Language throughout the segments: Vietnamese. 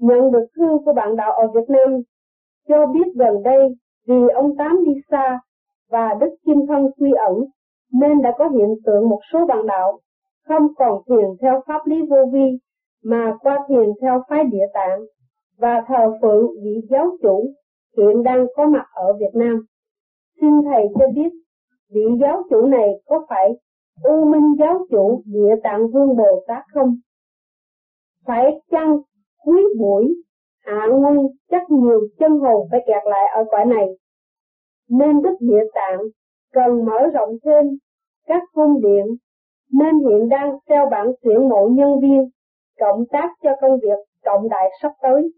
Nhận được thư của bạn đạo ở Việt Nam cho biết gần đây vì ông Tám đi xa và Đức Kim Thân quy ẩn nên đã có hiện tượng một số bạn đạo không còn thiền theo pháp lý vô vi mà qua thiền theo phái Địa Tạng và thờ phượng vị giáo chủ hiện đang có mặt ở Việt Nam. Xin Thầy cho biết vị giáo chủ này có phải U Minh giáo chủ Địa Tạng Vương Bồ Tát không? Phải chăng cuối buổi hạ nguy chắc nhiều chân hồn phải kẹt lại ở cõi này, nên Đức Địa Tạng cần mở rộng thêm các cung điện, nên hiện đang treo bảng tuyển mộ nhân viên cộng tác cho công việc trọng đại sắp tới.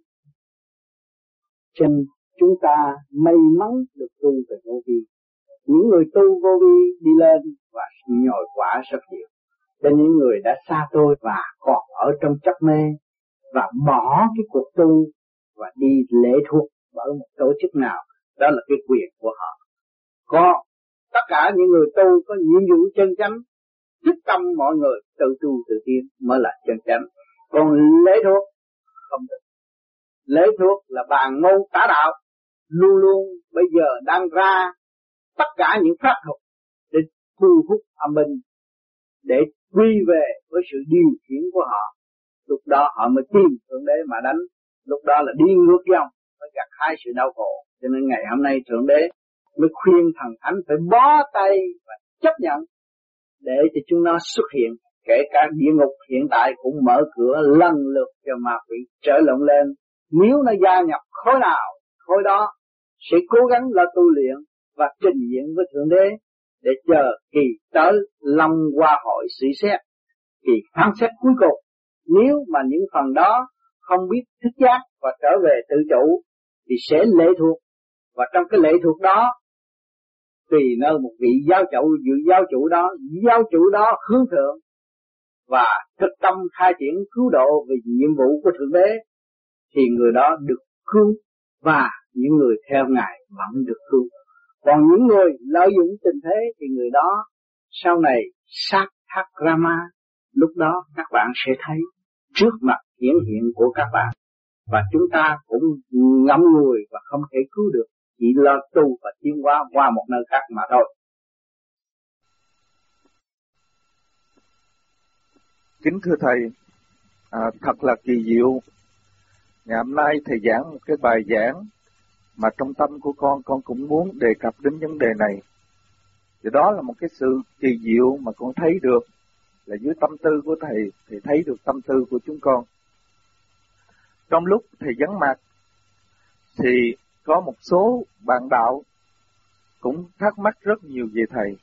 Chân chúng ta may mắn được tu về vô vi. Những người tu vô vi đi lên và nhồi quả rất nhiều. Cho những người đã xa tôi và còn ở trong chấp mê và bỏ cái cuộc tu và đi lệ thuộc bởi một tổ chức nào, đó là cái quyền của họ. Còn tất cả những người tu có nhiệm vụ chân chánh, thức tâm mọi người tự tu tự tiến mới là chân chánh. Còn lệ thuộc không được. Lệ thuộc là bàn môn tả đạo, luôn luôn bây giờ đang ra tất cả những pháp thuật để thu hút âm binh, để quy về với sự điều khiển của họ. Lúc đó họ mới tìm Thượng Đế mà đánh. Lúc đó là đi ngược dòng, mới gặt hái sự đau khổ. Cho nên ngày hôm nay Thượng Đế mới khuyên thần thánh phải bó tay và chấp nhận để cho chúng nó xuất hiện. Kể cả địa ngục hiện tại cũng mở cửa lần lượt cho ma quỷ trở lộn lên. Nếu nó gia nhập khối nào, khối đó sẽ cố gắng là tu luyện và trình diện với Thượng Đế để chờ kỳ tới Long Hoa hội xử xét, kỳ phán xét cuối cùng. Nếu mà những phần đó không biết thức giác và trở về tự chủ thì sẽ lệ thuộc, và trong cái lệ thuộc đó tùy nơi một vị giáo chủ đó hướng thượng và thực tâm khai triển cứu độ vì nhiệm vụ của Thượng Đế thì người đó được cứu và những người theo Ngài vẫn được cứu. Còn những người lợi dụng tình thế thì người đó sau này sát thác Rama, lúc đó các bạn sẽ thấy trước mặt hiển hiện của các bạn, và chúng ta cũng ngậm ngùi và không thể cứu được, chỉ lo tu và tiến hóa qua một nơi khác mà thôi. Kính thưa Thầy, thật là kỳ diệu. Ngày hôm nay Thầy giảng một cái bài giảng mà trong tâm của con cũng muốn đề cập đến vấn đề này. Thì đó là một cái sự kỳ diệu mà con thấy được là dưới tâm tư của Thầy thấy được tâm tư của chúng con. Trong lúc Thầy vắng mặt thì có một số bạn đạo cũng thắc mắc rất nhiều về Thầy.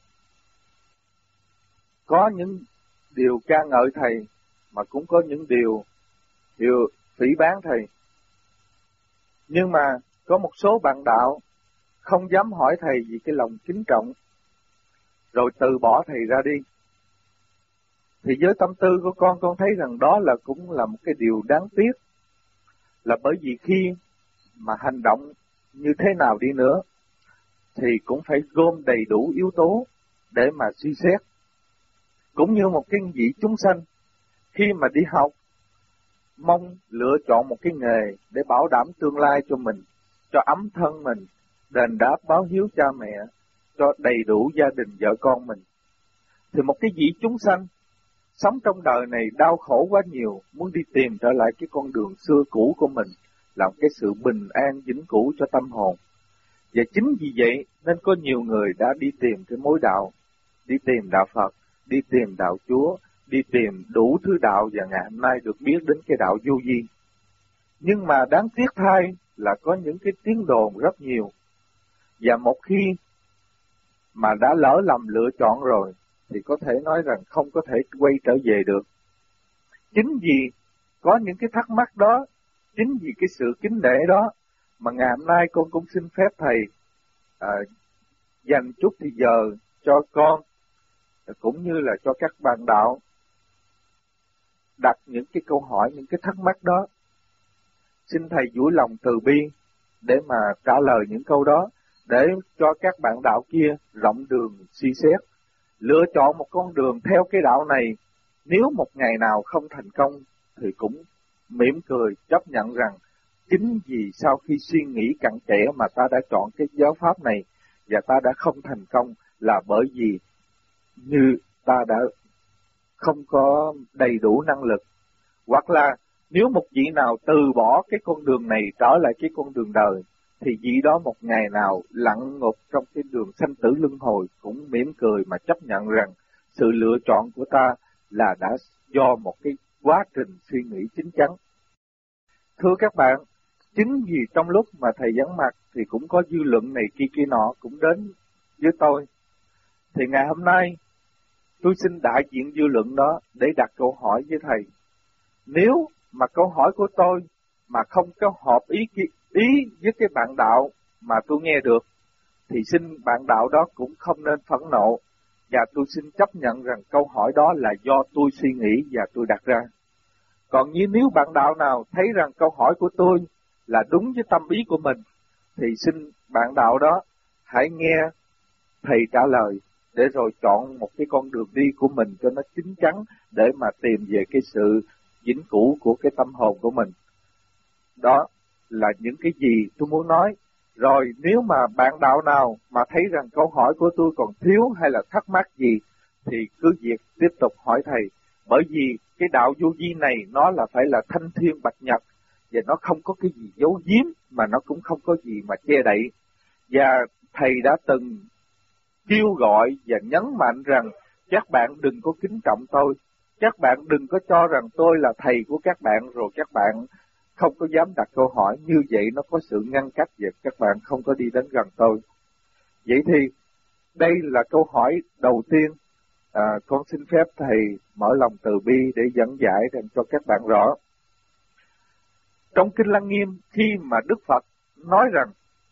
Có những điều ca ngợi Thầy mà cũng có những điều phỉ báng Thầy. Nhưng mà có một số bạn đạo không dám hỏi Thầy vì cái lòng kính trọng, rồi từ bỏ Thầy ra đi. Thì với tâm tư của con thấy rằng đó là cũng là một cái điều đáng tiếc. Là bởi vì khi mà hành động như thế nào đi nữa thì cũng phải gom đầy đủ yếu tố để mà suy xét. Cũng như một cái vị chúng sanh khi mà đi học mong lựa chọn một cái nghề để bảo đảm tương lai cho mình, cho ấm thân mình, đền đáp báo hiếu cha mẹ, cho đầy đủ gia đình vợ con mình. Thì một cái vị chúng sanh sống trong đời này đau khổ quá nhiều, muốn đi tìm trở lại cái con đường xưa cũ của mình, làm cái sự bình an vĩnh cửu cho tâm hồn. Và chính vì vậy nên có nhiều người đã đi tìm cái mối đạo, đi tìm đạo Phật, đi tìm đạo Chúa, đi tìm đủ thứ đạo, và ngày hôm nay được biết đến cái đạo vô vi. Nhưng mà đáng tiếc thay là có những cái tiếng đồn rất nhiều, và một khi mà đã lỡ lầm lựa chọn rồi thì có thể nói rằng không có thể quay trở về được. Chính vì có những cái thắc mắc đó, chính vì cái sự kính nể đó mà ngày hôm nay con cũng xin phép Thầy dành chút thì giờ cho con cũng như là cho các bạn đạo đặt những cái câu hỏi, những cái thắc mắc đó. Xin Thầy vui lòng từ bi để mà trả lời những câu đó, để cho các bạn đạo kia rộng đường suy xét, lựa chọn một con đường theo cái đạo này. Nếu một ngày nào không thành công thì cũng mỉm cười chấp nhận rằng chính vì sau khi suy nghĩ cặn kẽ mà ta đã chọn cái giáo pháp này và ta đã không thành công là bởi vì như ta đã không có đầy đủ năng lực. Hoặc là nếu một vị nào từ bỏ cái con đường này trở lại cái con đường đời, thì vị đó một ngày nào lặn ngục trong cái đường sanh tử luân hồi cũng mỉm cười mà chấp nhận rằng sự lựa chọn của ta là đã do một cái quá trình suy nghĩ chín chắn. Thưa các bạn, chính vì trong lúc mà thầy vắng mặt thì cũng có dư luận này kia nọ cũng đến với tôi. Thì ngày hôm nay tôi xin đại diện dư luận đó để đặt câu hỏi với thầy. Nếu mà câu hỏi của tôi mà không có hợp ý với cái bạn đạo mà tôi nghe được, thì xin bạn đạo đó cũng không nên phẫn nộ, và tôi xin chấp nhận rằng câu hỏi đó là do tôi suy nghĩ và tôi đặt ra. Còn như nếu bạn đạo nào thấy rằng câu hỏi của tôi là đúng với tâm ý của mình, thì xin bạn đạo đó hãy nghe thầy trả lời để rồi chọn một cái con đường đi của mình cho nó chín chắn để mà tìm về cái sự vĩnh cửu của cái tâm hồn của mình. Đó là những cái gì tôi muốn nói. Rồi nếu mà bạn đạo nào mà thấy rằng câu hỏi của tôi còn thiếu hay là thắc mắc gì thì cứ việc tiếp tục hỏi thầy. Bởi vì cái đạo vô vi này nó là phải là thanh thiên bạch nhật, và nó không có cái gì giấu giếm, mà nó cũng không có gì mà che đậy. Và thầy đã từng kêu gọi và nhấn mạnh rằng các bạn đừng có kính trọng tôi, các bạn đừng có cho rằng tôi là thầy của các bạn rồi các bạn không có dám đặt câu hỏi. Như vậy nó có sự ngăn cách và các bạn không có đi đến gần tôi. Vậy thì đây là câu hỏi đầu tiên. Con xin phép thầy mở lòng từ bi để dẫn giải cho các bạn rõ. Trong Kinh Lăng Nghiêm, khi mà Đức Phật nói rằng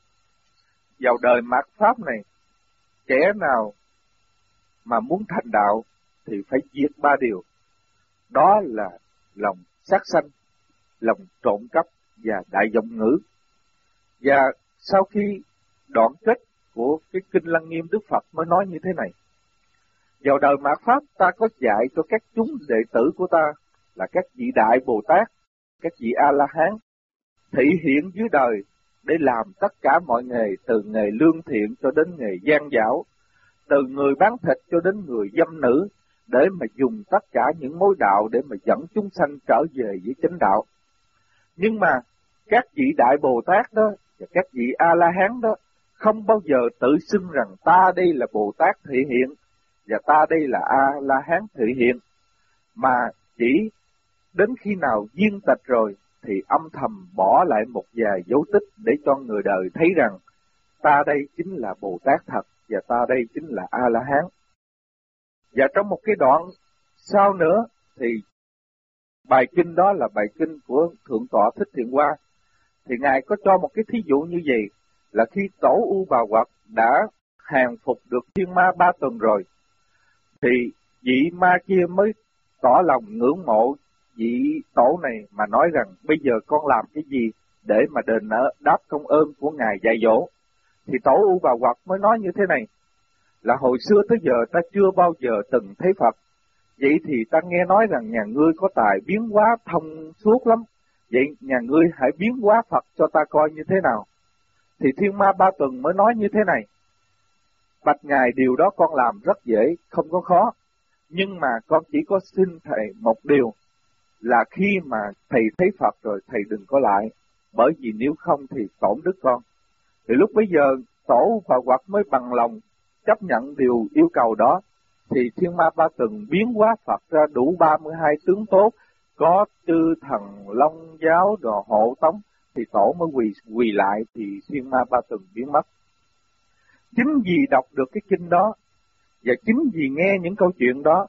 vào đời mạt Pháp này, kẻ nào mà muốn thành đạo thì phải diệt ba điều. Đó là lòng sát sanh, lòng trộm cắp và đại vọng ngữ. Và sau khi đoạn kết của cái Kinh Lăng Nghiêm, Đức Phật mới nói như thế này. Vào đời mạt Pháp, ta có dạy cho các chúng đệ tử của ta là các vị Đại Bồ Tát, các vị A-la-hán, thị hiện dưới đời để làm tất cả mọi nghề, từ nghề lương thiện cho đến nghề gian dảo, từ người bán thịt cho đến người dâm nữ, để mà dùng tất cả những mối đạo để mà dẫn chúng sanh trở về với chánh đạo. Nhưng mà các vị Đại Bồ Tát đó và các vị A-la-hán đó không bao giờ tự xưng rằng ta đây là Bồ Tát thị hiện và ta đây là A-la-hán thị hiện, mà chỉ đến khi nào viên tịch rồi thì âm thầm bỏ lại một vài dấu tích để cho người đời thấy rằng ta đây chính là Bồ Tát thật và ta đây chính là A-la-hán. Và trong một cái đoạn sau nữa thì bài kinh đó là bài kinh của Thượng tọa Thích Thiện Hoa, thì Ngài có cho một cái thí dụ như vậy, là khi Tổ U Bà Hoặc đã hàng phục được thiên ma 3 tuần rồi, thì vị ma kia mới tỏ lòng ngưỡng mộ vị tổ này mà nói rằng bây giờ con làm cái gì để mà đền đáp công ơn của Ngài dạy dỗ. Thì Tổ U Bà Hoặc mới nói như thế này, là hồi xưa tới giờ ta chưa bao giờ từng thấy Phật. Vậy thì ta nghe nói rằng nhà ngươi có tài biến hóa thông suốt lắm. Vậy nhà ngươi hãy biến hóa Phật cho ta coi như thế nào. Thì thiên ma 3 tuần mới nói như thế này, bạch Ngài điều đó con làm rất dễ, không có khó. Nhưng mà con chỉ có xin thầy một điều, là khi mà thầy thấy Phật rồi thầy đừng có lại, bởi vì nếu không thì tổn đức con. Thì lúc bấy giờ Tổ Phật Hoặc mới bằng lòng chấp nhận điều yêu cầu đó, thì thiên ma 3 tuần biến hóa Phật ra đủ 32 tướng tốt, có chư thần long giáo đồ hộ tống, thì tổ mới quỳ lại, thì thiên ma 3 tuần biến mất. Chính vì đọc được cái kinh đó và chính vì nghe những câu chuyện đó,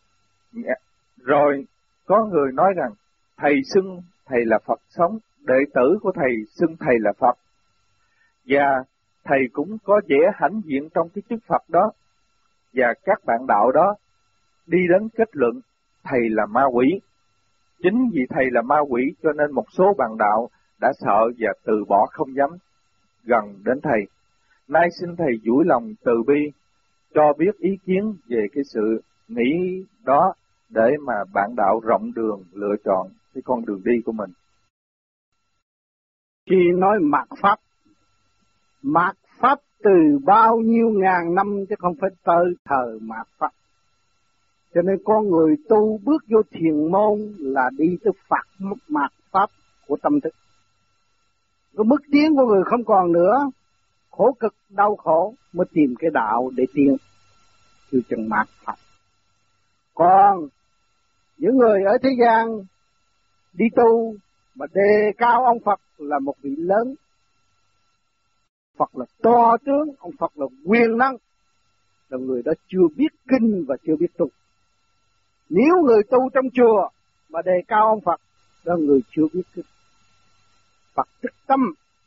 rồi có người nói rằng thầy xưng thầy là Phật sống, đệ tử của thầy xưng thầy là Phật, và thầy cũng có vẻ hãnh diện trong cái chức Phật đó, và các bạn đạo đó đi đến kết luận thầy là ma quỷ. Chính vì thầy là ma quỷ cho nên một số bạn đạo đã sợ và từ bỏ, không dám gần đến thầy. Nay xin thầy vui lòng từ bi cho biết ý kiến về cái sự nghĩ đó, để mà bạn đạo rộng đường lựa chọn cái con đường đi của mình. Khi nói mạt pháp từ bao nhiêu ngàn năm chứ không phải tới thời mạt pháp. Cho nên con người tu bước vô thiền môn là đi tới mạt pháp của tâm thức. Cái bước tiến của người không còn nữa, khổ cực đau khổ mới tìm cái đạo để tiến, kêu chừng mạt pháp. Còn những người ở thế gian đi tu mà đề cao ông Phật là một vị lớn, Phật là to tướng, ông Phật là quyền năng, là người đó chưa biết kinh và chưa biết tu. Nếu người tu trong chùa mà đề cao ông Phật, đó là người chưa biết kinh. Phật tức tâm,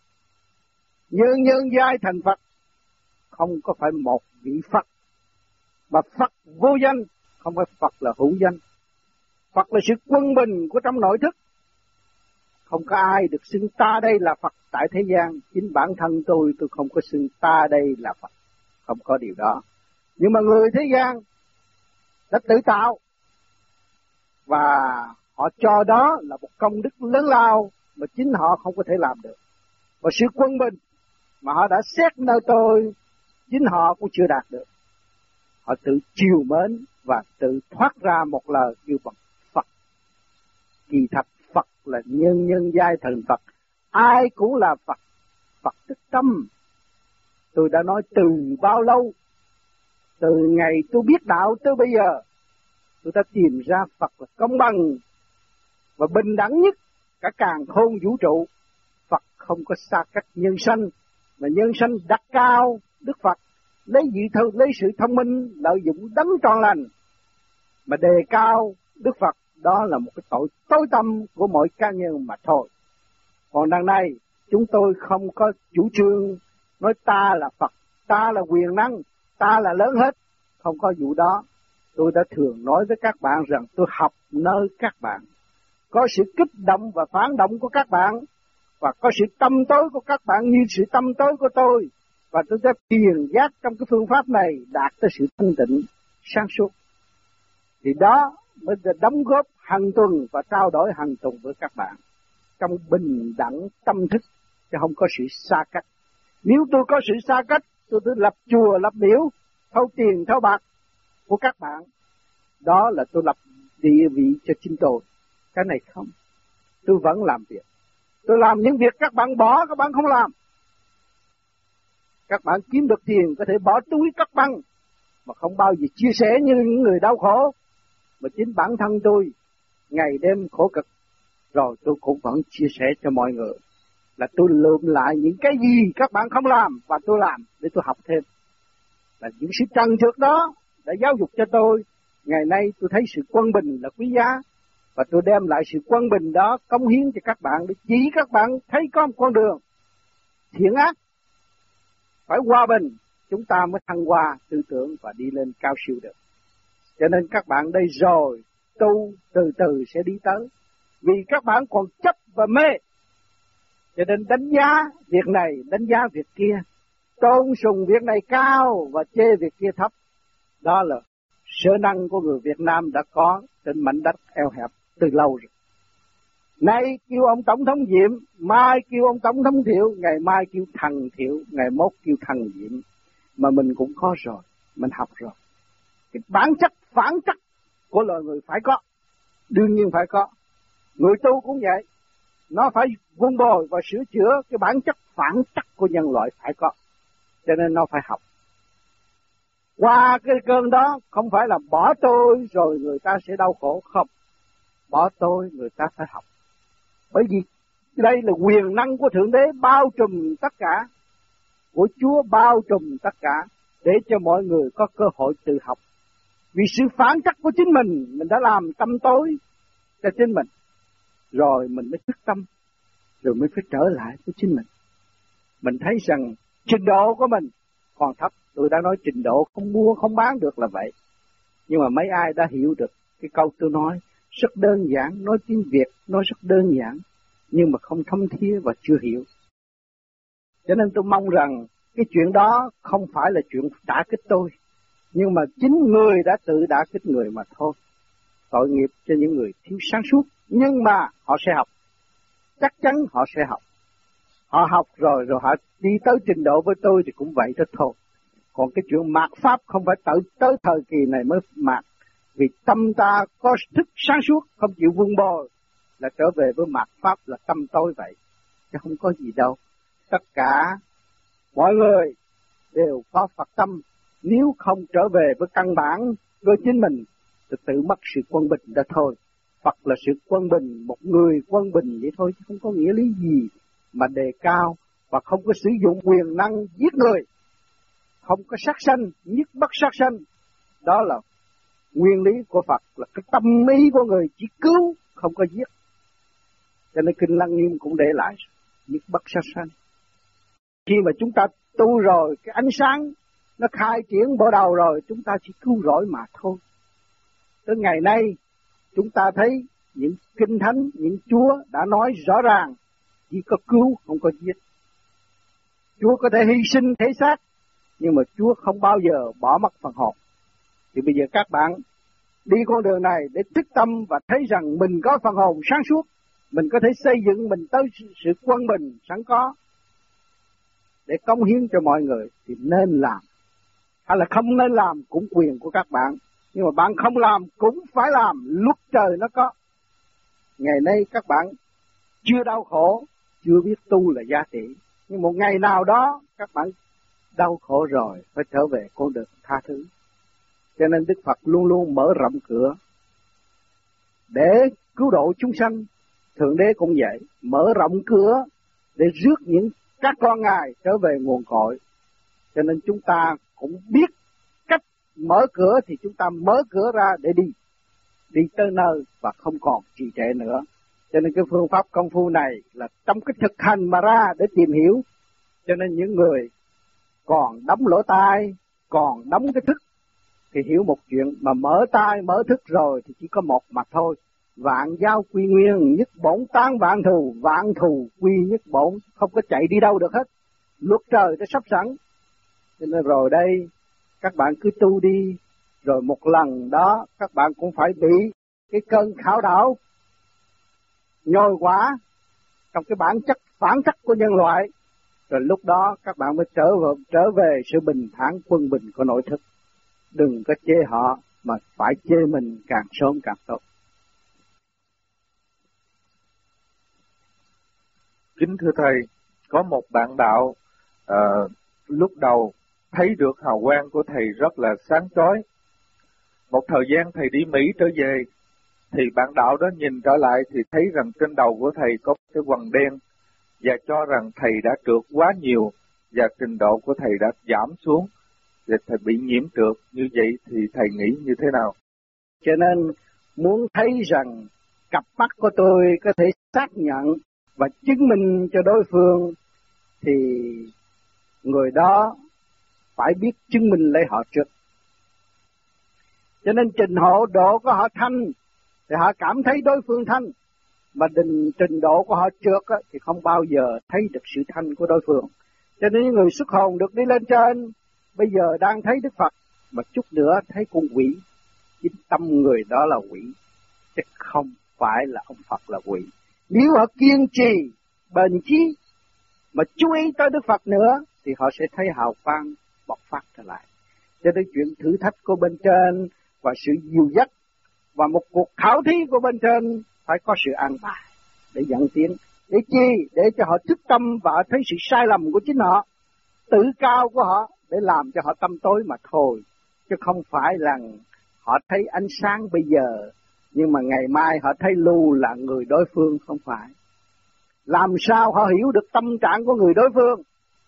nhân giai thành Phật, không có phải một vị Phật, mà Phật vô danh, không phải Phật là hữu danh. Phật là sự quân bình của trong nội thức. Không có ai được xưng ta đây là Phật tại thế gian. Chính bản thân tôi không có xưng ta đây là Phật. Không có điều đó. Nhưng mà người thế gian đã tự tạo, và họ cho đó là một công đức lớn lao mà chính họ không có thể làm được. Và sự quân bình mà họ đã xét nơi tôi, chính họ cũng chưa đạt được. Họ tự chiều mến và tự thoát ra một lời kêu bằng Phật. Kỳ thật Phật là nhân giai thần Phật. Ai cũng là Phật. Phật tức tâm. Tôi đã nói từ bao lâu, từ ngày tôi biết đạo tới bây giờ, tôi đã tìm ra Phật là công bằng và bình đẳng nhất cả càn khôn vũ trụ. Phật không có xa cách nhân sanh, mà nhân sanh đặt cao Đức Phật, lấy sự thông minh lợi dụng đấng trọn lành mà đề cao Đức Phật. Đó là một cái tội tối tâm của mỗi cá nhân mà thôi. Còn đằng này chúng tôi không có chủ trương nói ta là Phật, ta là quyền năng, ta là lớn hết. Không có vụ đó. Tôi đã thường nói với các bạn rằng tôi học nơi các bạn. Có sự kích động và phản động của các bạn, và có sự tâm tối của các bạn như sự tâm tối của tôi. Và tôi đã truyền giác trong cái phương pháp này đạt tới sự thanh tịnh, sáng suốt. Thì đó mới đóng góp hàng tuần và trao đổi hàng tuần với các bạn trong bình đẳng tâm thức, chứ không có sự xa cách. Nếu tôi có sự xa cách, tôi lập chùa, lập miếu, thâu tiền, thâu bạc của các bạn, đó là tôi lập địa vị cho chính tôi. Cái này không. Tôi vẫn làm việc. Tôi làm những việc các bạn bỏ, các bạn không làm. Các bạn kiếm được tiền có thể bỏ túi cất băng, mà không bao giờ chia sẻ như những người đau khổ. Mà chính bản thân tôi ngày đêm khổ cực, rồi tôi cũng vẫn chia sẻ cho mọi người. Là tôi lượm lại những cái gì các bạn không làm và tôi làm để tôi học thêm. Là những sự trần trượt đó đã giáo dục cho tôi. Ngày nay tôi thấy sự quân bình là quý giá, và tôi đem lại sự quân bình đó cống hiến cho các bạn để chỉ các bạn thấy có một con đường thiện ác phải hòa bình, chúng ta mới thăng hoa tư tưởng và đi lên cao siêu được. Cho nên các bạn đây rồi tu từ từ sẽ đi tới, vì các bạn còn chấp và mê. Cho nên đánh giá việc này, đánh giá việc kia, tôn sùng việc này cao và chê việc kia thấp. Đó là sở năng của người Việt Nam đã có trên mảnh đất eo hẹp từ lâu rồi. Nay kêu ông Tổng thống Diệm, mai kêu ông Tổng thống Thiệu, ngày mai kêu thằng Thiệu, ngày mốt kêu thằng Diệm. Mà mình cũng có rồi, mình học rồi. Cái bản chất phản chất của loài người phải có, đương nhiên phải có. Người tu cũng vậy, nó phải vun bồi và sửa chữa cái bản chất phản chất của nhân loại phải có. Cho nên nó phải học. Qua cái cơn đó không phải là bỏ tôi rồi người ta sẽ đau khổ, không. Bỏ tôi người ta phải học. Bởi vì đây là quyền năng của Thượng Đế bao trùm tất cả, của Chúa bao trùm tất cả, để cho mọi người có cơ hội tự học. Vì sự phản trắc của chính mình đã làm tâm tối cho chính mình. Rồi mình mới thức tâm, rồi mới phải trở lại với chính mình. Mình thấy rằng trình độ của mình còn thấp. Tôi đã nói trình độ không mua không bán được là vậy. Nhưng mà mấy ai đã hiểu được cái câu tôi nói rất đơn giản, nói tiếng Việt nói rất đơn giản, nhưng mà không thâm thía và chưa hiểu. Cho nên tôi mong rằng cái chuyện đó không phải là chuyện đả kích tôi, nhưng mà chính người đã tự đả kích người mà thôi. tội nghiệp cho những người thiếu sáng suốt, nhưng mà họ sẽ học. Chắc chắn họ sẽ học. Họ học rồi họ đi tới trình độ với tôi thì cũng vậy đó thôi. Còn cái chuyện mạt pháp không phải tới thời kỳ này mới mạt. Vì tâm ta có thức sáng suốt, không chịu vun bồi là trở về với mạt pháp là tâm tối vậy. Chứ không có gì đâu. Tất cả mọi người đều có Phật tâm. Nếu không trở về với căn bản với chính mình thì tự mất sự quân bình đó thôi. Phật là sự quân bình, một người quân bình vậy thôi, chứ không có nghĩa lý gì mà đề cao và không có sử dụng quyền năng giết người, không có sát sanh, nhất bất sát sanh. Đó là nguyên lý của Phật, là cái tâm ý của người chỉ cứu, không có giết. Cho nên Kinh Lăng Nghiêm cũng để lại nhất bất sát sanh. Khi mà chúng ta tu rồi, cái ánh sáng nó khai triển bộ đầu rồi, chúng ta chỉ cứu rỗi mà thôi. Tới ngày nay chúng ta thấy những kinh thánh, những Chúa đã nói rõ ràng chỉ có cứu, không có giết. Chúa có thể hy sinh thể xác, nhưng mà Chúa không bao giờ bỏ mất phần hồn. Thì bây giờ các bạn đi con đường này để thức tâm và thấy rằng mình có phần hồn sáng suốt, mình có thể xây dựng mình tới sự quân bình sẵn có để cống hiến cho mọi người thì nên làm. Hay là không nên làm cũng quyền của các bạn. Nhưng mà bạn không làm cũng phải làm, luật trời nó có. Ngày nay các bạn chưa đau khổ, chưa biết tu là giá trị. Nhưng một ngày nào đó các bạn đau khổ rồi phải trở về con đường tha thứ. Cho nên Đức Phật luôn luôn mở rộng cửa để cứu độ chúng sanh. Thượng Đế cũng vậy, mở rộng cửa để rước những các con Ngài trở về nguồn cội. Cho nên chúng ta cũng biết cách mở cửa thì chúng ta mở cửa ra để đi tới nơi và không còn trì trệ nữa. Cho nên cái phương pháp công phu này là trong cái thực hành mà ra để tìm hiểu. Cho nên những người còn đóng lỗ tai, còn đóng cái thức thì hiểu một chuyện, mà mở tai mở thức rồi thì chỉ có một mà thôi. Vạn giao quy nguyên, nhất bổn tán vạn thù quy nhất bổn, không có chạy đi đâu được hết. Luật trời đã sắp sẵn. Cho nên rồi đây các bạn cứ tu đi, rồi một lần đó các bạn cũng phải bị cái cơn khảo đảo nhồi quả trong cái bản chất phản chất của nhân loại. Rồi lúc đó các bạn mới trở về sự bình thản quân bình của nội thức. Đừng có chê họ, mà phải chê mình càng sớm càng tốt. Kính thưa Thầy, có một bạn đạo lúc đầu thấy được hào quang của Thầy rất là sáng chói. Một thời gian Thầy đi Mỹ trở về, thì bạn đạo đó nhìn trở lại thì thấy rằng trên đầu của Thầy có cái quầng đen, và cho rằng Thầy đã trượt quá nhiều và trình độ của Thầy đã giảm xuống, và Thầy bị nhiễm trượt. Như vậy thì Thầy nghĩ như thế nào? Cho nên muốn thấy rằng cặp mắt của tôi có thể xác nhận và chứng minh cho đối phương thì người đó phải biết chứng minh lấy họ trước. Cho nên trình độ của họ thanh thì họ cảm thấy đối phương thanh, mà trình độ của họ trượt thì không bao giờ thấy được sự thanh của đối phương. Cho nên những người xuất hồn được đi lên trên bây giờ đang thấy Đức Phật, mà chút nữa thấy con quỷ. Chính tâm người đó là quỷ, chứ không phải là ông Phật là quỷ. Nếu họ kiên trì, bền chí mà chú ý tới Đức Phật nữa thì họ sẽ thấy hào quang bộc phát trở lại. Cho nên chuyện thử thách của bên trên và sự dìu dắt và một cuộc khảo thí của bên trên phải có sự an bài để dẫn tiến. Để chi? Để cho họ thức tâm và thấy sự sai lầm của chính họ, tự cao của họ, để làm cho họ tâm tối mà thôi. Chứ không phải là họ thấy ánh sáng bây giờ, nhưng mà ngày mai họ thấy lưu là người đối phương, không phải. Làm sao họ hiểu được tâm trạng của người đối phương?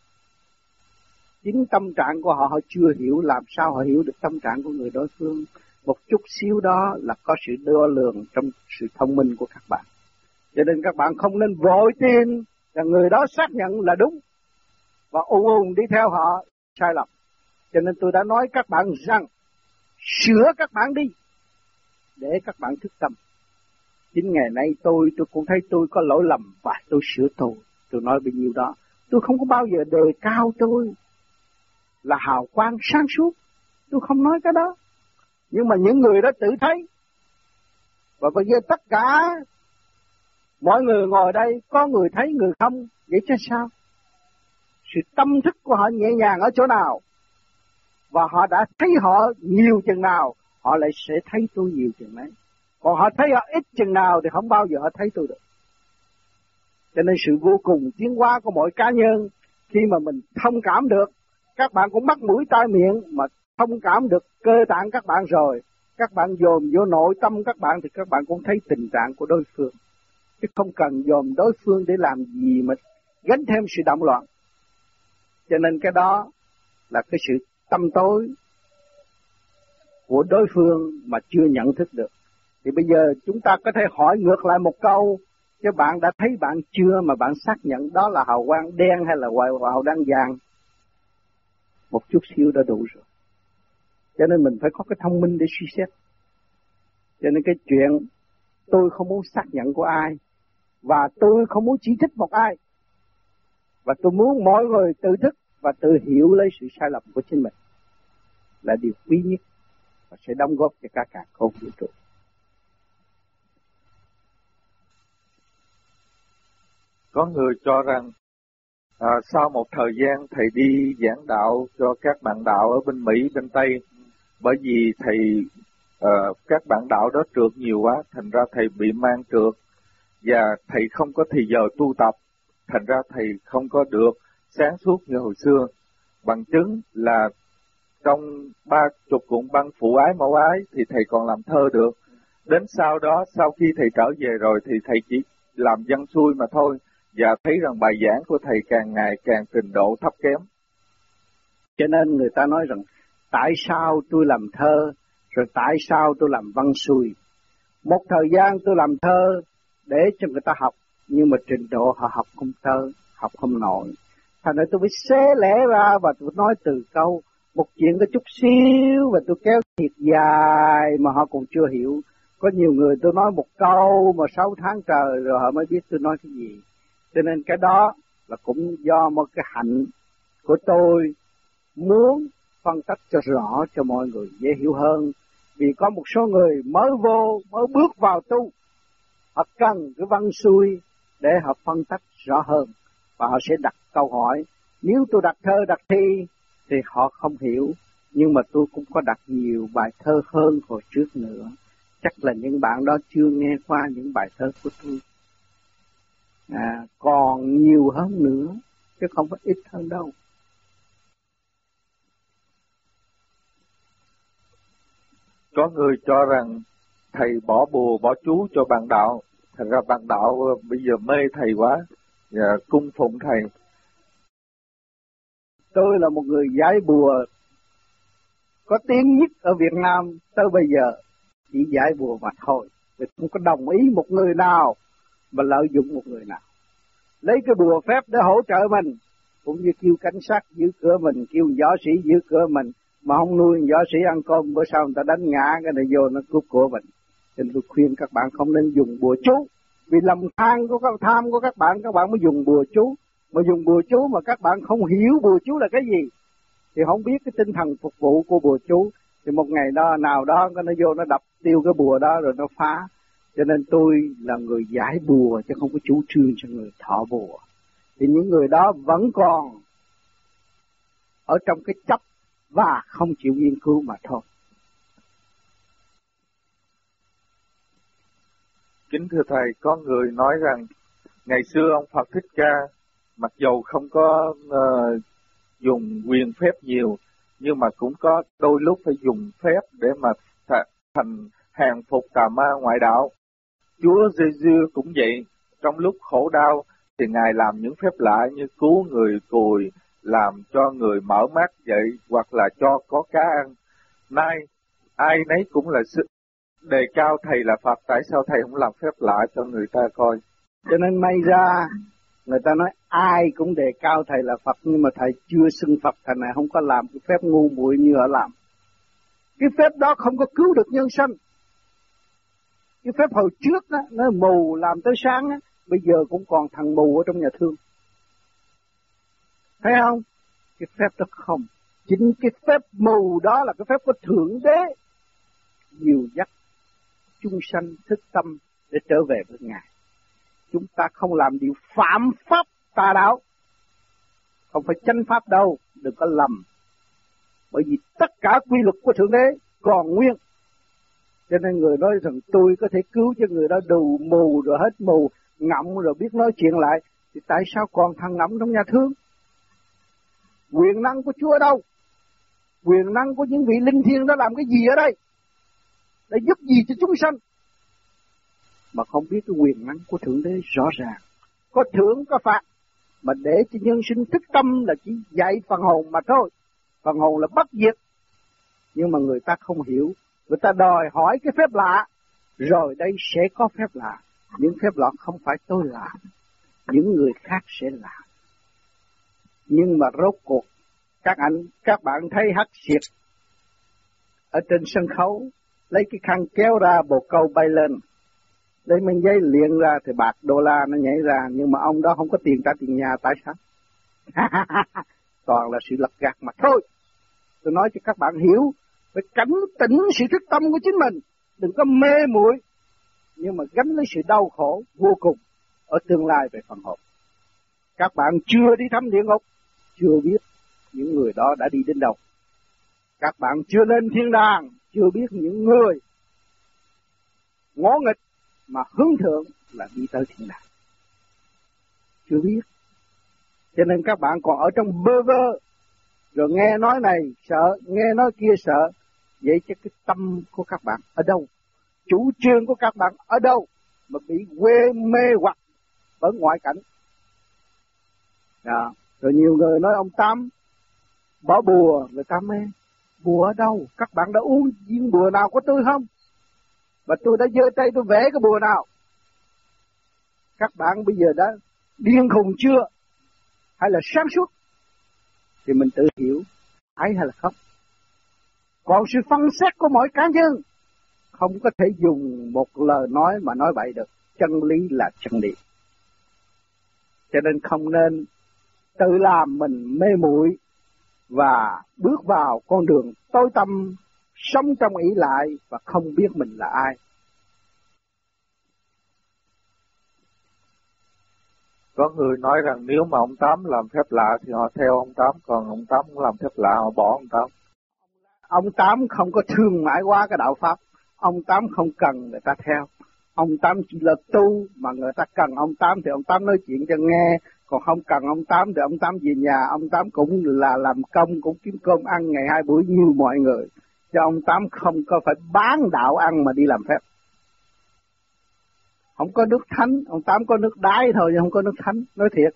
Chính tâm trạng của họ chưa hiểu, làm sao họ hiểu được tâm trạng của người đối phương? Một chút xíu đó là có sự đo lường trong sự thông minh của các bạn. Cho nên các bạn không nên vội tin là người đó xác nhận là đúng và ùn đi theo họ sai lầm. Cho nên tôi đã nói các bạn rằng sửa các bạn đi để các bạn thức tâm. Chính ngày nay tôi cũng thấy tôi có lỗi lầm và tôi sửa tôi nói bấy nhiêu đó. Tôi không có bao giờ đề cao tôi là hào quang sáng suốt, tôi không nói cái đó. Nhưng mà những người đó tự thấy Và bây giờ tất cả mọi người ngồi đây, có người thấy người không, vậy chứ sao? Sự tâm thức của họ nhẹ nhàng ở chỗ nào, và họ đã thấy họ nhiều chừng nào, họ lại sẽ thấy tôi nhiều chừng ấy. Còn họ thấy họ ít chừng nào thì không bao giờ họ thấy tôi được. Cho nên sự vô cùng tiến hóa của mỗi cá nhân, khi mà mình thông cảm được, các bạn cũng mắt mũi tai miệng mà thông cảm được cơ tạng các bạn rồi, các bạn dồn vô nội tâm các bạn thì các bạn cũng thấy tình trạng của đối phương. Chứ không cần dồn đối phương để làm gì mà gánh thêm sự động loạn. Cho nên cái đó là cái sự tâm tối của đối phương mà chưa nhận thức được. Thì bây giờ chúng ta có thể hỏi ngược lại một câu, chứ bạn đã thấy bạn chưa mà bạn xác nhận đó là hào quang đen hay là hào quang vàng? Một chút xíu đã đủ rồi. Cho nên mình phải có cái thông minh để suy xét. Cho nên cái chuyện tôi không muốn xác nhận của ai, và tôi không muốn chỉ trích một ai, và tôi muốn mọi người tự thức và tự hiểu lấy sự sai lầm của chính mình là điều quý nhất và sẽ đóng góp cho cả không vũ trụ. Có người cho rằng sau một thời gian thầy đi giảng đạo cho các bạn đạo ở bên Mỹ, bên Tây, bởi vì thầy các bạn đạo đó trượt nhiều quá, thành ra thầy bị mang trượt, và thầy không có thì giờ tu tập, thành ra thầy không có được sáng suốt như hồi xưa. Bằng chứng là trong 30 cuộn băng phụ ái mẫu ái thì thầy còn làm thơ được. Đến sau đó, sau khi thầy trở về rồi thì thầy chỉ làm văn xuôi mà thôi, và thấy rằng bài giảng của thầy càng ngày càng trình độ thấp kém. Cho nên người ta nói rằng tại sao tôi làm thơ, rồi tại sao tôi làm văn xuôi. Một thời gian tôi làm thơ để cho người ta học, nhưng mà trình độ họ học không thơ, học không nổi. Thành ra tôi phải xé lẻ ra và tôi nói từ câu, một chuyện có chút xíu và tôi kéo thiệt dài mà họ cũng chưa hiểu. Có nhiều người tôi nói một câu mà 6 tháng trời rồi họ mới biết tôi nói cái gì. Cho nên cái đó là cũng do một cái hạnh của tôi muốn phân tích cho rõ cho mọi người dễ hiểu hơn. Vì có một số người mới bước vào tu, họ cần cái văn xuôi để họ phân tích rõ hơn, và họ sẽ đặt câu hỏi. Nếu tôi đặt thơ, đặt thi thì họ không hiểu, nhưng mà tôi cũng có đặt nhiều bài thơ hơn hồi trước nữa. Chắc là những bạn đó chưa nghe qua những bài thơ của tôi. Còn nhiều hơn nữa, chứ không phải ít hơn đâu. Có người cho rằng thầy bỏ bùa, bỏ chú cho bạn đạo, thành ra bạn đạo bây giờ mê thầy quá, và cung phụng thầy. Tôi là một người giải bùa có tiếng nhất ở Việt Nam tới bây giờ, chỉ giải bùa mà thôi. Tôi không có đồng ý một người nào mà lợi dụng một người nào. Lấy cái bùa phép để hỗ trợ mình, cũng như kêu cảnh sát giữ cửa mình, kêu võ sĩ giữ cửa mình, mà không nuôi võ sĩ ăn cơm, bữa sau người ta đánh ngã cái này vô nó cướp của mình. Cho nên tôi khuyên các bạn không nên dùng bùa chú, vì lòng tham của các bạn mới dùng bùa chú. Mà dùng bùa chú mà các bạn không hiểu bùa chú là cái gì, thì không biết cái tinh thần phục vụ của bùa chú, thì một ngày nào đó nó vô nó đập tiêu cái bùa đó rồi nó phá. Cho nên tôi là người giải bùa chứ không có chủ trương cho người thọ bùa. Thì những người đó vẫn còn ở trong cái chấp và không chịu nghiên cứu mà thôi. Kính thưa thầy, có người nói rằng ngày xưa ông Phật Thích Ca mặc dầu không có dùng quyền phép nhiều, nhưng mà cũng có đôi lúc phải dùng phép để mà thành hàng phục tà ma ngoại đạo. Chúa Giêsu cũng vậy, trong lúc khổ đau thì Ngài làm những phép lạ như cứu người cùi, làm cho người mở mắt dậy, hoặc là cho có cá ăn. Nay ai nấy cũng là đề cao thầy là Phật, tại sao thầy không làm phép lạ cho người ta coi? Cho nên may ra người ta nói ai cũng đề cao thầy là Phật, nhưng mà thầy chưa xưng Phật, thầy này không có làm cái phép ngu muội như họ làm. Cái phép đó không có cứu được nhân sanh. Cái phép hồi trước đó, nó mù làm tới sáng đó, bây giờ cũng còn thằng mù ở trong nhà thương. Thấy không? Cái phép đó không. Chính cái phép mù đó là cái phép của Thượng Đế dìu dắt chúng sanh thức tâm để trở về với Ngài. Chúng ta không làm điều phạm pháp tà đạo, không phải chánh pháp đâu, đừng có lầm. Bởi vì tất cả quy luật của Thượng Đế còn nguyên. Cho nên người nói rằng tôi có thể cứu cho người đó đù mù rồi hết mù, ngậm rồi biết nói chuyện lại, thì tại sao còn thằng ngậm trong nhà thương? Quyền năng của Chúa ở đâu? Quyền năng của những vị linh thiêng đó làm cái gì ở đây? Để giúp gì cho chúng sanh? Mà không biết cái quyền năng của Thượng Đế rõ ràng. Có thưởng có phạt. Mà để cho nhân sinh thức tâm là chỉ dạy phần hồn mà thôi. Phần hồn là bất diệt. Nhưng mà người ta không hiểu. Người ta đòi hỏi cái phép lạ. Rồi đây sẽ có phép lạ. Những phép lạ không phải tôi làm, những người khác sẽ làm. Nhưng mà rốt cuộc các bạn thấy hắc xiệt ở trên sân khấu, lấy cái khăn kéo ra bồ câu bay lên, lấy miếng giấy liền ra thì bạc đô la nó nhảy ra, nhưng mà ông đó không có tiền trả tiền nhà, tại sao? Toàn là sự lật gạt mà thôi. Tôi nói cho các bạn hiểu, phải cảnh tỉnh sự thức tâm của chính mình, đừng có mê muội, nhưng mà gánh lấy sự đau khổ vô cùng ở tương lai về phần hồn. Các bạn chưa đi thăm địa ngục, chưa biết những người đó đã đi đến đâu. Các bạn chưa lên thiên đàng, chưa biết những người ngỗ nghịch mà hướng thượng là đi tới thiên đàng. Chưa biết. Cho nên các bạn còn ở trong bơ vơ, rồi nghe nói này sợ, nghe nói kia sợ. Vậy chứ cái tâm của các bạn ở đâu? Chủ trương của các bạn ở đâu mà bị quê mê hoặc bởi ngoại cảnh? Đó. Rồi nhiều người nói ông Tám bỏ bùa, người ta mê. Bùa ở đâu? Các bạn đã uống viên bùa nào của tôi không? Và tôi đã giơ tay tôi vẽ cái bùa nào? Các bạn bây giờ đã điên khùng chưa? Hay là sáng suốt? Thì mình tự hiểu, phải hay là không? Còn sự phân xét của mỗi cá nhân không có thể dùng một lời nói mà nói bậy được. Chân lý là chân lý. Cho nên không nên tự làm mình mê muội và bước vào con đường tối tăm, sống trong ỷ lại và không biết mình là ai. Có người nói rằng nếu mà ông Tám làm phép lạ thì họ theo ông Tám, còn ông Tám cũng làm phép lạ họ bỏ ông Tám. Ông Tám không có thương mại hóa cái đạo Pháp. Ông Tám không cần người ta theo. Ông Tám chỉ là tu, mà người ta cần ông Tám thì ông Tám nói chuyện cho nghe. Còn không cần ông Tám thì ông Tám về nhà, ông Tám cũng là làm công, cũng kiếm cơm ăn ngày 2 bữa như mọi người. Chứ ông Tám không có phải bán đạo ăn mà đi làm phép. Không có nước thánh, ông Tám có nước đái thôi nhưng không có nước thánh, nói thiệt.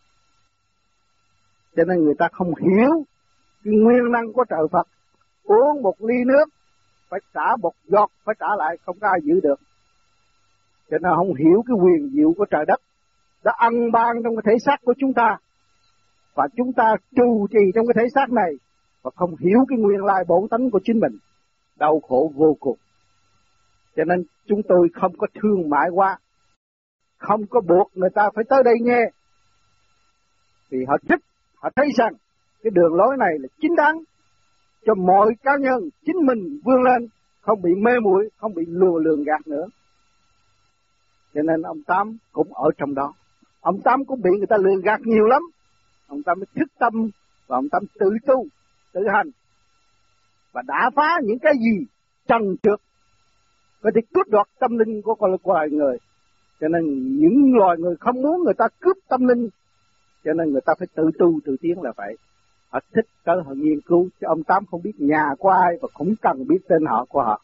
Cho nên người ta không hiểu cái nguyên năng của trời Phật. Uống một ly nước, phải trả một giọt, phải trả lại, không có ai giữ được. Cho nên không hiểu cái quyền diệu của trời đất đã ân ban trong cái thể xác của chúng ta. Và chúng ta trụ trì trong cái thể xác này và không hiểu cái nguyên lai bổn tánh của chính mình. Đau khổ vô cùng. Cho nên chúng tôi không có thương mại hóa, không có buộc người ta phải tới đây nghe. Vì họ thích, họ thấy rằng cái đường lối này là chính đáng cho mọi cá nhân chính mình vươn lên, không bị mê muội, không bị lường gạt nữa. Cho nên ông Tám cũng ở trong đó. Ông Tám cũng bị người ta lường gạt nhiều lắm. Ông Tám mới thức tâm và ông Tám tự tu, tự hành và đã phá những cái gì trần trượt có thể cướp đoạt tâm linh của con loài người. Cho nên những loài người không muốn người ta cướp tâm linh, cho nên người ta phải tự tu tự tiến là vậy. Họ thích tới họ nghiên cứu, chứ ông Tám không biết nhà của ai và cũng cần biết tên họ của họ.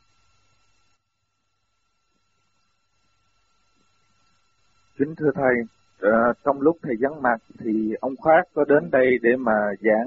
Kính thưa thầy, trong lúc thầy vắng mặt thì ông Khoát có đến đây để mà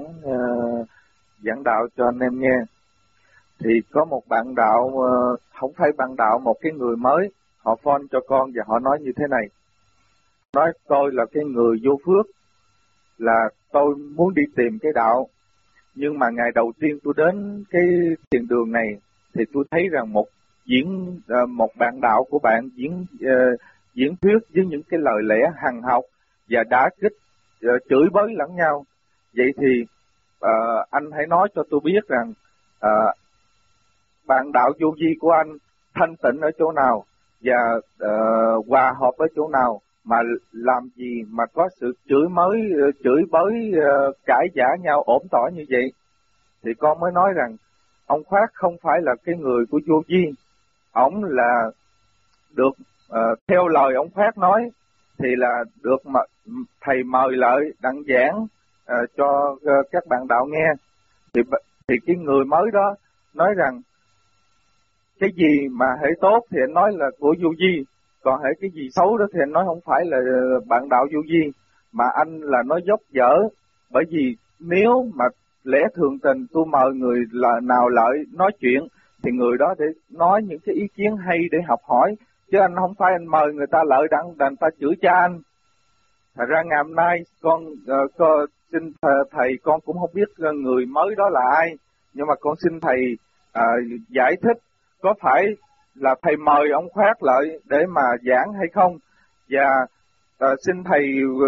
giảng đạo cho anh em nghe. Thì có một bạn đạo, không phải bạn đạo, một cái người mới, họ phone cho con và họ nói như thế này. Nói tôi là cái người vô phước, là tôi muốn đi tìm cái đạo. Nhưng mà ngày đầu tiên tôi đến cái thiền đường này thì tôi thấy rằng một bạn đạo của bạn diễn thuyết với những cái lời lẽ hằn học và đả kích, chửi bới lẫn nhau. Vậy thì anh hãy nói cho tôi biết rằng bạn đạo vô vi của anh thanh tịnh ở chỗ nào và hòa hợp ở chỗ nào, mà làm gì mà có sự chửi bới cãi vã nhau ổn tỏi như vậy. Thì con mới nói rằng ông Khoát không phải là cái người của vô vi, ổng là được theo lời ông Khoát nói thì là được thầy mời lại đặng giảng cho các bạn đạo nghe. Thì cái người mới đó nói rằng cái gì mà hễ tốt thì anh nói là của vô vi, còn hễ cái gì xấu đó thì anh nói không phải là bạn đạo vô vi, mà anh là nói dốc dở. Bởi vì nếu mà lẽ thường tình tôi mời người là nào lợi nói chuyện thì người đó để nói những cái ý kiến hay để học hỏi, chứ anh không phải anh mời người ta lợi đặng người ta chửi cha anh. Thật ra ngày hôm nay con xin thầy, con cũng không biết người mới đó là ai, nhưng mà con xin thầy giải thích có phải là thầy mời ông Khoát lại để mà giảng hay không, và xin thầy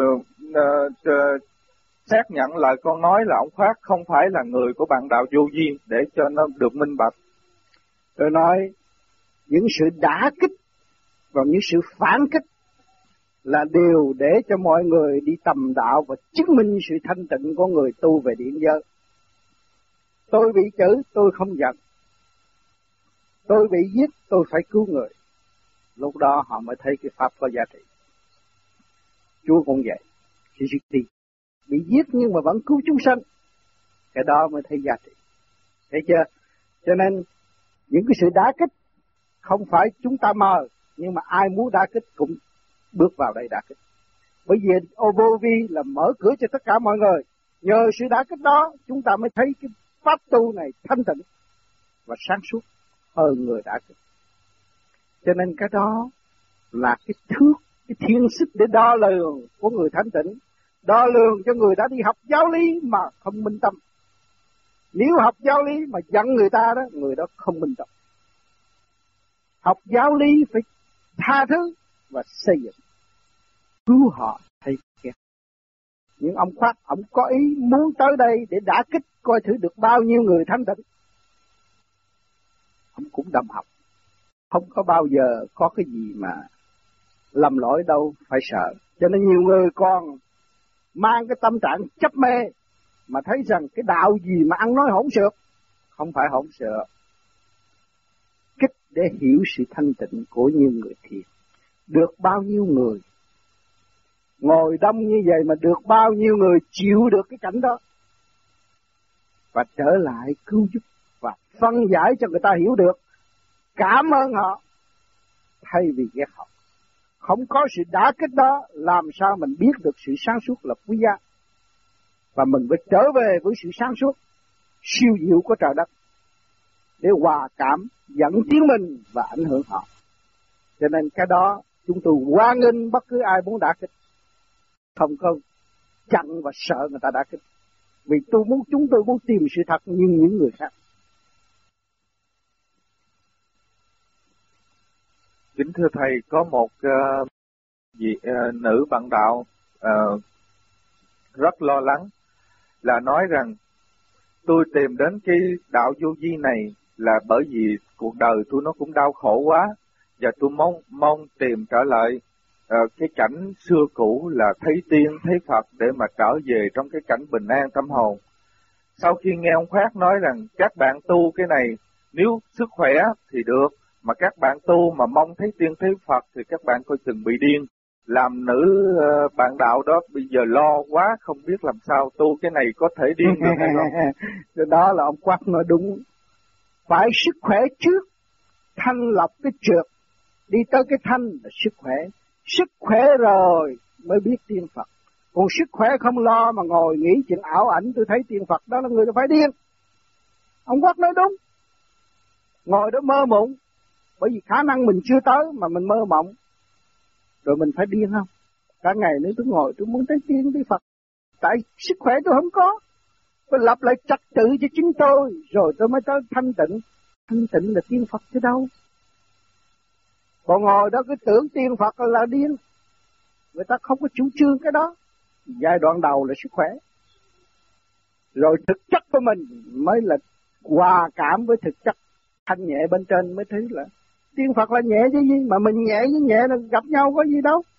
xác nhận lại con nói là ông Khoát không phải là người của bạn đạo vô vi, để cho nó được minh bạch. Tôi nói những sự đả kích và những sự phản kích là điều để cho mọi người đi tầm đạo và chứng minh sự thanh tịnh của người tu về điển giới. Tôi bị chửi, tôi không giận. Tôi bị giết, tôi phải cứu người. Lúc đó họ mới thấy cái pháp có giá trị. Chúa cũng vậy. Khi bị giết nhưng mà vẫn cứu chúng sanh, cái đó mới thấy giá trị. Thấy chưa? Cho nên những cái sự đả kích không phải chúng ta mời, nhưng mà ai muốn đả kích cũng bước vào đây đả kích. Bởi vì vô vi là mở cửa cho tất cả mọi người. Nhờ sự đả kích đó chúng ta mới thấy cái pháp tu này thanh tịnh và sáng suốt hơn người đả kích. Cho nên cái đó là cái thước, cái thiên xích để đo lường của người thanh tịnh, đo lường cho người đã đi học giáo lý mà không minh tâm. Nếu học giáo lý mà giận người ta đó, người đó không minh tâm. Học giáo lý phải tha thứ và xây dựng, cứu họ thay kẻ. Nhưng ông Khoát, ông có ý muốn tới đây để đả kích coi thử được bao nhiêu người thanh tịnh. Ông cũng đâm học, không có bao giờ có cái gì mà lầm lỗi đâu phải sợ. Cho nên nhiều người còn mang cái tâm trạng chấp mê mà thấy rằng cái đạo gì mà ăn nói hỗn xược. Không phải hỗn xược. Kích để hiểu sự thanh tịnh của những người thiền. Được bao nhiêu người ngồi đông như vậy mà được bao nhiêu người chịu được cái cảnh đó và trở lại cứu giúp và phân giải cho người ta hiểu được. Cảm ơn họ thay vì ghét họ. Không có sự đả kích đó làm sao mình biết được sự sáng suốt là quý giá. Và mình phải trở về với sự sáng suốt siêu diệu của trời đất để hòa cảm, dẫn tiến mình và ảnh hưởng họ. Cho nên cái đó chúng tôi hoan nghênh bất cứ ai muốn đả kích, không có chặn và sợ người ta đả kích. Vì chúng tôi muốn tìm sự thật như những người khác. Kính thưa thầy, có một nữ bạn đạo rất lo lắng, là nói rằng tôi tìm đến cái đạo vô vi này là bởi vì cuộc đời tôi nó cũng đau khổ quá, và tôi mong tìm trở lại cái cảnh xưa cũ là thấy tiên, thấy Phật để mà trở về trong cái cảnh bình an tâm hồn. Sau khi nghe ông Khoát nói rằng các bạn tu cái này nếu sức khỏe thì được, mà các bạn tu mà mong thấy tiên thấy Phật thì các bạn coi chừng bị điên. Làm nữ bạn đạo đó bây giờ lo quá không biết làm sao tu cái này có thể điên được hay không. Đó là ông Quát nói đúng. Phải sức khỏe trước, thanh lọc cái trượt, đi tới cái thanh là sức khỏe. Sức khỏe rồi mới biết tiên Phật. Còn sức khỏe không lo mà ngồi nghĩ chuyện ảo ảnh tôi thấy tiên Phật, đó là người phải điên. Ông Quát nói đúng. Ngồi đó mơ mộng, bởi vì khả năng mình chưa tới mà mình mơ mộng, rồi mình phải điên không? Cả ngày nữa tôi ngồi tôi muốn thấy tiên thấy Phật, tại sức khỏe tôi không có. Tôi lập lại trật tự cho chính tôi, rồi tôi mới tới thanh tịnh. Thanh tịnh là tiên Phật chứ đâu. Còn ngồi đó cứ tưởng tiên Phật là điên. Người ta không có chủ trương cái đó. Giai đoạn đầu là sức khỏe, rồi thực chất của mình mới là hòa cảm với thực chất thanh nhẹ bên trên, mới thấy là tiên Phật là nhẹ chứ gì, mà mình nhẹ với nhẹ là gặp nhau có gì đâu.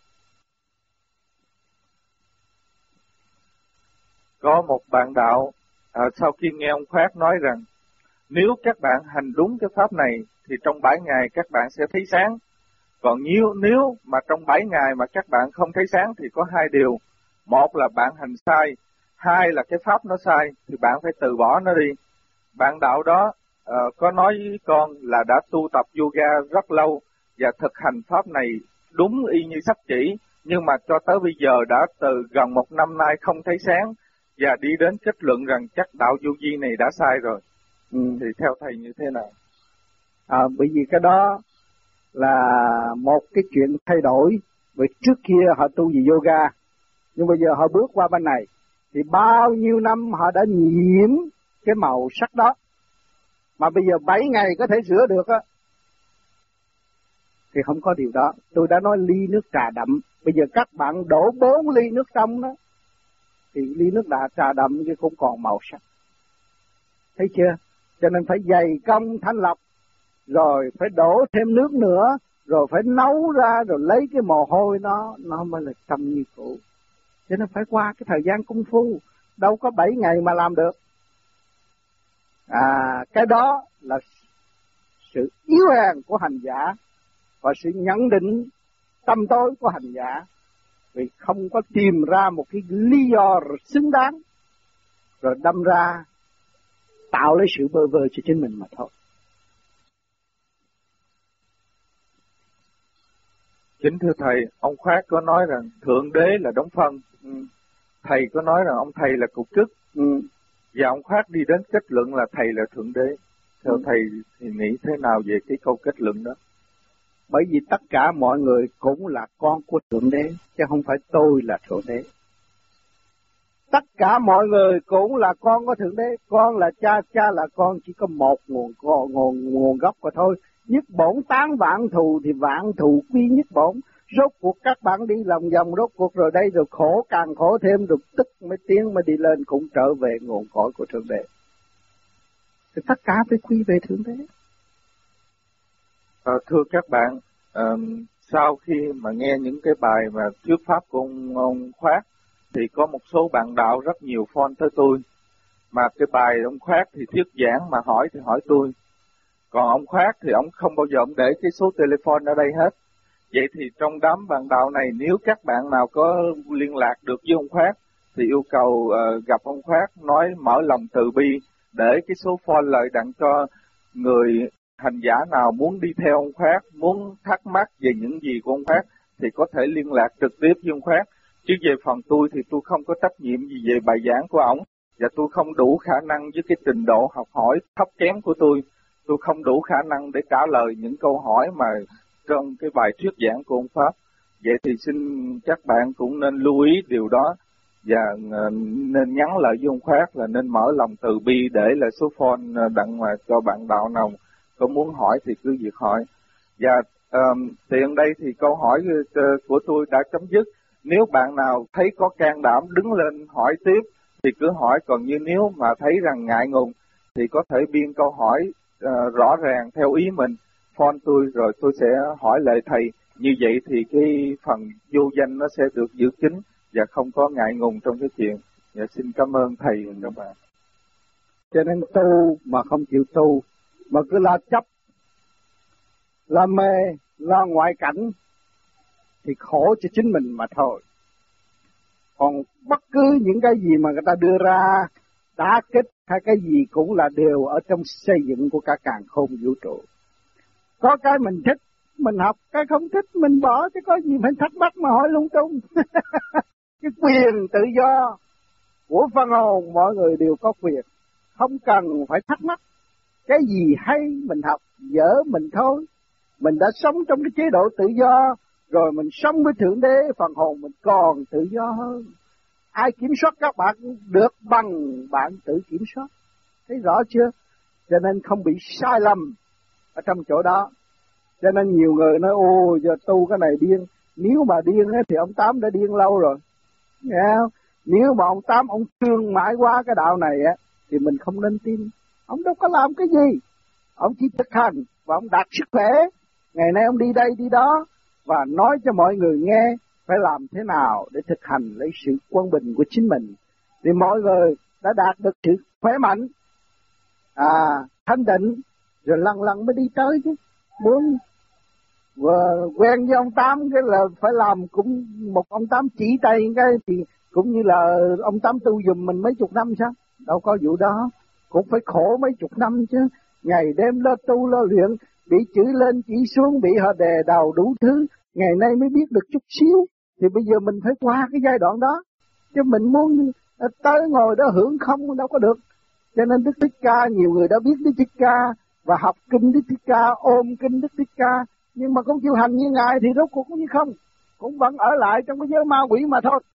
Có một bạn đạo sau khi nghe ông Khoát nói rằng nếu các bạn hành đúng cái pháp này thì trong 7 ngày các bạn sẽ thấy sáng. Còn nếu mà trong 7 ngày mà các bạn không thấy sáng thì có hai điều. Một là bạn hành sai, hai là cái pháp nó sai thì bạn phải từ bỏ nó đi. Bạn đạo đó có nói với con là đã tu tập yoga rất lâu và thực hành pháp này đúng y như sách chỉ, nhưng mà cho tới bây giờ đã từ gần 1 năm nay không thấy sáng và đi đến kết luận rằng chắc đạo vô vi này đã sai rồi. Thì theo thầy như thế nào? Bởi vì cái đó là một cái chuyện thay đổi. Bởi trước kia họ tu về yoga, nhưng bây giờ họ bước qua bên này thì bao nhiêu năm họ đã nhiễm cái màu sắc đó, mà bây giờ 7 ngày có thể rửa được á thì không có điều đó. Tôi đã nói ly nước trà đậm, bây giờ các bạn đổ 4 ly nước trong đó thì ly nước trà đậm chứ không còn màu sắc. Thấy chưa? Cho nên phải dày công thanh lọc, rồi phải đổ thêm nước nữa, rồi phải nấu ra, rồi lấy cái mồ hôi nó mới là trong như cũ. Cho nên phải qua cái thời gian công phu, đâu có 7 ngày mà làm được. Cái đó là sự yếu hèn của hành giả và sự nhận định tâm tối của hành giả, vì không có tìm ra một cái lý do xứng đáng, rồi đâm ra tạo lấy sự bơ vơ cho chính mình mà thôi. Kính thưa thầy, ông Khoát có nói rằng Thượng Đế là đóng phân. Thầy có nói rằng ông thầy là cục chức. Và ông Khoát đi đến kết luận là thầy là Thượng Đế. Theo thầy thì nghĩ thế nào về cái câu kết luận đó? Bởi vì tất cả mọi người cũng là con của Thượng Đế, chứ không phải tôi là Thượng Đế. Tất cả mọi người cũng là con của Thượng Đế. Con là cha, cha là con, chỉ có một nguồn gốc của thôi. Nhất bổn tán vạn thù thì vạn thù quy nhất bổn. Rốt cuộc các bạn đi lòng vòng, rốt cuộc rồi đây rồi khổ càng khổ thêm, rồi tức mới tiến mới đi lên, cũng trở về nguồn cội của Thượng Đế. Thì tất cả phải quy về Thượng Đế. Thưa các bạn, sau khi mà nghe những cái bài mà thuyết pháp của ông Khoát thì có một số bạn đạo rất nhiều phone tới tôi, mà cái bài ông Khoát thì thuyết giảng mà hỏi thì hỏi tôi, còn ông Khoát thì ông không bao giờ ông để cái số telephone ở đây hết. Vậy thì trong đám bạn đạo này, nếu các bạn nào có liên lạc được với ông Khoát thì yêu cầu gặp ông Khoát, nói mở lòng từ bi để cái số phone lợi đặng cho người hành giả nào muốn đi theo ông Khoát, muốn thắc mắc về những gì của ông Khoát thì có thể liên lạc trực tiếp với ông Khoát. Chứ về phần tôi thì tôi không có trách nhiệm gì về bài giảng của ông, và tôi không đủ khả năng với cái trình độ học hỏi thấp kém của tôi không đủ khả năng để trả lời những câu hỏi mà trong cái bài thuyết giảng của ông Pháp. Vậy thì xin các bạn cũng nên lưu ý điều đó và nên nhắn lại với ông Khoát là nên mở lòng từ bi để lại số phone đặng mà cho bạn đạo nào có muốn hỏi thì cứ việc hỏi. Và tiện đây thì câu hỏi của tôi đã chấm dứt. Nếu bạn nào thấy có can đảm đứng lên hỏi tiếp thì cứ hỏi, còn như nếu mà thấy rằng ngại ngùng thì có thể biên câu hỏi rõ ràng theo ý mình, phone tôi rồi tôi sẽ hỏi lại thầy. Như vậy thì cái phần vô danh nó sẽ được giữ kín và không có ngại ngùng trong cái chuyện. Và xin cảm ơn thầy và các bạn. Cho nên tu mà không chịu tu, mà cứ la chấp, la mê, la ngoại cảnh thì khổ cho chính mình mà thôi. Còn bất cứ những cái gì mà người ta đưa ra đả kích hay cái gì cũng là đều ở trong xây dựng của cả càn khôn vũ trụ. Có cái mình thích mình học, cái không thích mình bỏ, chứ có gì phải thắc mắc mà hỏi lung tung. Cái quyền tự do của phân hồn mọi người đều có quyền, không cần phải thắc mắc. Cái gì hay mình học, dở mình thôi. Mình đã sống trong cái chế độ tự do, rồi mình sống với Thượng Đế, phần hồn mình còn tự do hơn. Ai kiểm soát các bạn được bằng bạn tự kiểm soát. Thấy rõ chưa? Cho nên không bị sai lầm ở trong chỗ đó. Cho nên nhiều người nói ô giờ tu cái này điên. Nếu mà điên thì ông Tám đã điên lâu rồi. Nghe không? Nếu mà ông Tám ông thương mãi qua cái đạo này thì mình không nên tin. Ông đâu có làm cái gì. Ông chỉ thực hành và ông đạt sức khỏe. Ngày nay ông đi đây đi đó và nói cho mọi người nghe phải làm thế nào để thực hành lấy sự quân bình của chính mình. Thì mọi người đã đạt được sự khỏe mạnh, thanh định, rồi lần lần mới đi tới chứ. Muốn quen với ông Tám cái là phải làm cũng một ông Tám chỉ tay cái thì cũng như là ông Tám tu giùm mình mấy chục năm sao? Đâu có vụ đó, cũng phải khổ mấy chục năm chứ. Ngày đêm lo tu lo luyện, bị chửi lên chỉ xuống, bị họ đè đầu đủ thứ, ngày nay mới biết được chút xíu. Thì bây giờ mình phải qua cái giai đoạn đó, chứ mình muốn tới ngồi đó hưởng không đâu có được. Cho nên Đức Thích Ca, nhiều người đã biết Đức Thích Ca và học kinh Đức Thích Ca, ôm kinh Đức Thích Ca, nhưng mà không chịu hành như Ngài thì rốt cuộc cũng như không, cũng vẫn ở lại trong cái giới ma quỷ mà thôi.